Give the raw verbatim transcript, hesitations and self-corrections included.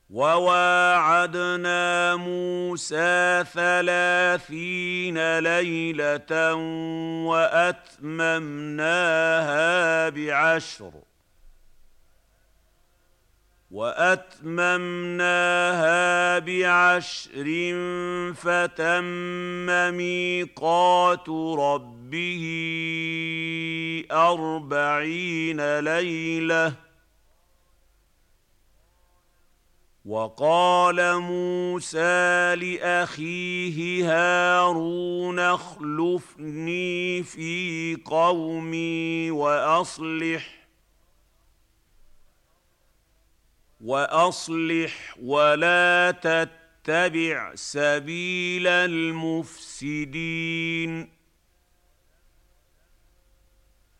وواعدنا موسى ثلاثين ليلة وأتممناها بعشر وأتممناها بعشر فتم ميقات ربه أربعين ليلة. وقال موسى لأخيه هارون اخلفني في قومي وأصلح وأصلح ولا تتبع سبيل المفسدين.